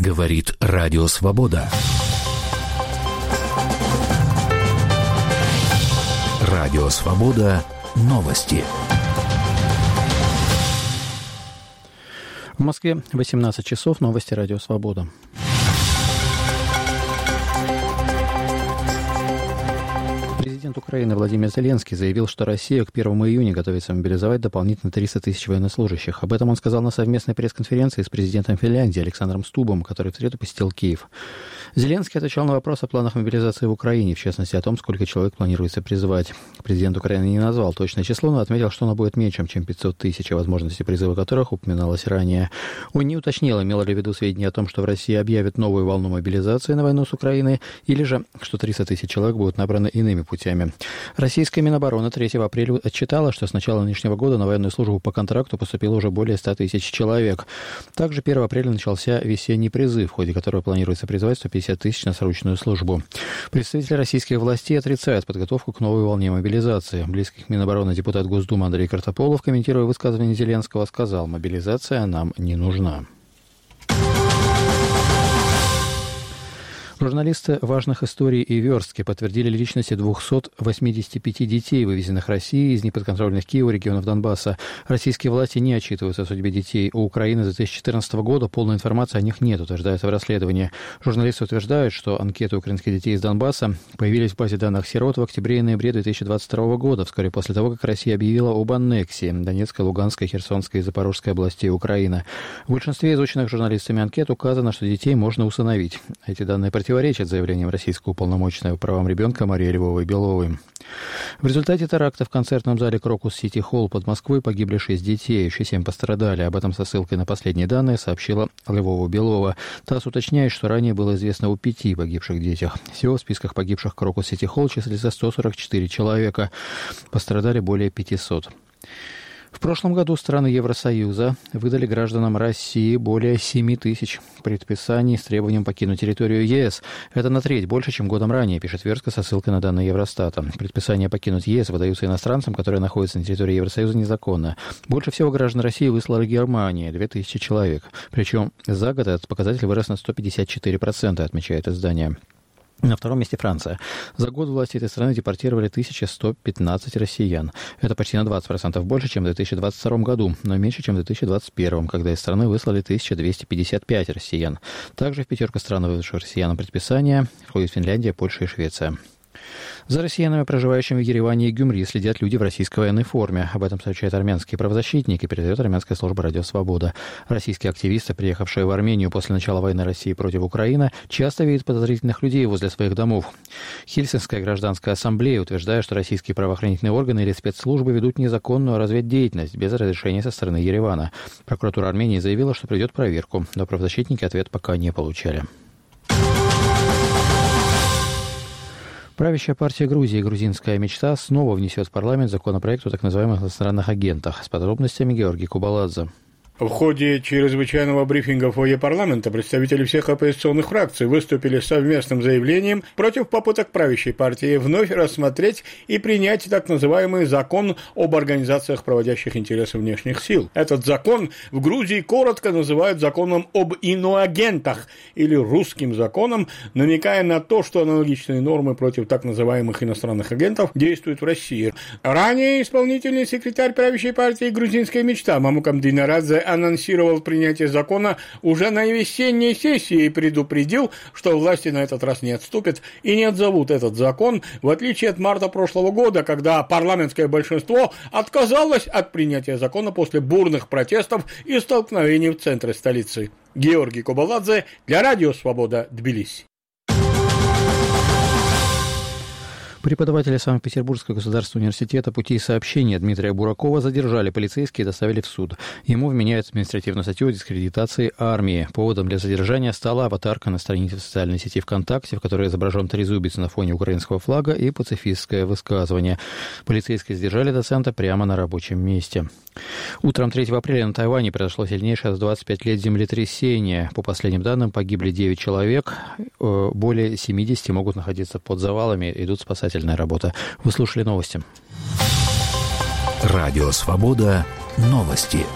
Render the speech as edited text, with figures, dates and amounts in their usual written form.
Говорит Радио Свобода. Радио Свобода. Новости. В Москве 18 часов. Новости Радио Свобода. Президент Украины Владимир Зеленский заявил, что Россия к 1 июня готовится мобилизовать дополнительно 300 тысяч военнослужащих. Об этом он сказал на совместной пресс-конференции с президентом Финляндии Александром Стубом, который в среду посетил Киев. Зеленский отвечал на вопрос о планах мобилизации в Украине, в частности о том, сколько человек планируется призывать. Президент Украины не назвал точное число, но отметил, что оно будет меньше, чем 500 тысяч, о возможности призыва которых упоминалось ранее. Он не уточнил, имел ли в виду сведения о том, что в России объявят новую волну мобилизации на войну с Украиной, или же, что 300 тысяч человек будут набраны иными путями. Российская Минобороны 3 апреля отчитала, что с начала нынешнего года на военную службу по контракту поступило уже более 100 тысяч человек. Также 1 апреля начался весенний призыв, в ходе которого планируется призывать 150 тысяч на срочную службу. Представители российских властей отрицают подготовку к новой волне мобилизации. Близкий к Минобороны депутат Госдумы Андрей Картополов, комментируя высказывание Зеленского, сказал: «Мобилизация нам не нужна». Журналисты важных историй и верстки подтвердили личности 285 детей, вывезенных Россией из неподконтрольных Киеву регионов Донбасса. Российские власти не отчитываются о судьбе детей. У Украины с 2014 года полной информации о них нет, утверждается в расследовании. Журналисты утверждают, что анкеты украинских детей из Донбасса появились в базе данных сирот в октябре и ноябре 2022 года, вскоре после того, как Россия объявила об аннексии Донецкой, Луганской, Херсонской и Запорожской областей Украины. В большинстве изученных журналистами анкет указано, что детей можно усыновить. Эти данные противоречат заявлениям российского уполномоченного по правам ребенка Марии Львовой-Беловой. В результате теракта в концертном зале Крокус Сити Холл под Москвой погибли 6 детей, еще 7 пострадали. Об этом со ссылкой на последние данные сообщила Львова-Белова. ТАСС уточняет, что ранее было известно о 5 погибших детях. Всего в списках погибших Крокус Сити Холл числится 144 человека. Пострадали более 500. В прошлом году страны Евросоюза выдали гражданам России более 7 тысяч предписаний с требованием покинуть территорию ЕС. Это на треть больше, чем годом ранее, пишет Верстка со ссылкой на данные Евростата. Предписания покинуть ЕС выдаются иностранцам, которые находятся на территории Евросоюза незаконно. Больше всего граждан России выслала Германия, 2000 человек. Причем за год этот показатель вырос на 154%, отмечает издание. На втором месте Франция. За год власти этой страны депортировали 1115 россиян. Это почти на 20% больше, чем в 2022 году, но меньше, чем в 2021, когда из страны выслали 1255 россиян. Также в пятерку стран, выдавших россиянам предписания, входят Финляндия, Польша и Швеция. За россиянами, проживающими в Ереване и Гюмри, следят люди в российской военной форме. Об этом сообщает армянский правозащитник и передает армянская служба «Радио Свобода». Российские активисты, приехавшие в Армению после начала войны России против Украины, часто видят подозрительных людей возле своих домов. Хельсинская гражданская ассамблея утверждает, что российские правоохранительные органы или спецслужбы ведут незаконную разведдеятельность без разрешения со стороны Еревана. Прокуратура Армении заявила, что проведет проверку, но правозащитники ответ пока не получали. Правящая партия Грузии «Грузинская мечта» снова внесет в парламент законопроект о так называемых иностранных агентах. С подробностями Георгий Кубаладзе. В ходе чрезвычайного брифинга в фойе парламента представители всех оппозиционных фракций выступили с совместным заявлением против попыток правящей партии вновь рассмотреть и принять так называемый закон об организациях, проводящих интересы внешних сил. Этот закон в Грузии коротко называют законом об иноагентах или русским законом, намекая на то, что аналогичные нормы против так называемых иностранных агентов действуют в России. Ранее исполнительный секретарь правящей партии «Грузинская мечта» Мамукам Динарадзе анонсировал принятие закона уже на весенней сессии и предупредил, что власти на этот раз не отступят и не отзовут этот закон, в отличие от марта прошлого года, когда парламентское большинство отказалось от принятия закона после бурных протестов и столкновений в центре столицы. Георгий Кубаладзе для Радио Свобода, Тбилиси. Преподавателя Санкт-Петербургского государственного университета путей сообщения Дмитрия Буракова задержали полицейские и доставили в суд. Ему вменяют административную статью о дискредитации армии. Поводом для задержания стала аватарка на странице в социальной сети ВКонтакте, в которой изображен трезубец на фоне украинского флага и пацифистское высказывание. Полицейские задержали доцента прямо на рабочем месте. Утром 3 апреля на Тайване произошло сильнейшее за 25 лет землетрясение. По последним данным, погибли 9 человек. Более 70 могут находиться под завалами. Идут спасательная работа. Вы слушали новости. Радио Свобода. Новости.